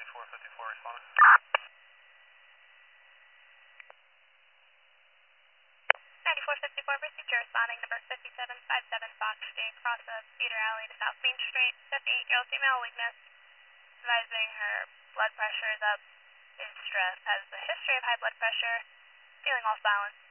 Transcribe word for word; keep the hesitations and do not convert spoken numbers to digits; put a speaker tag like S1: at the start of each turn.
S1: four fifty-four responding.
S2: ninety-four fifty-four, procedure responding, number fifty-seven fifty-seven Fox Street, across a Cedar Alley to South Main Street. fifty-eight-year-old female, weakness, advising her blood pressure is up, is stressed, has a history of high blood pressure, feeling off balance.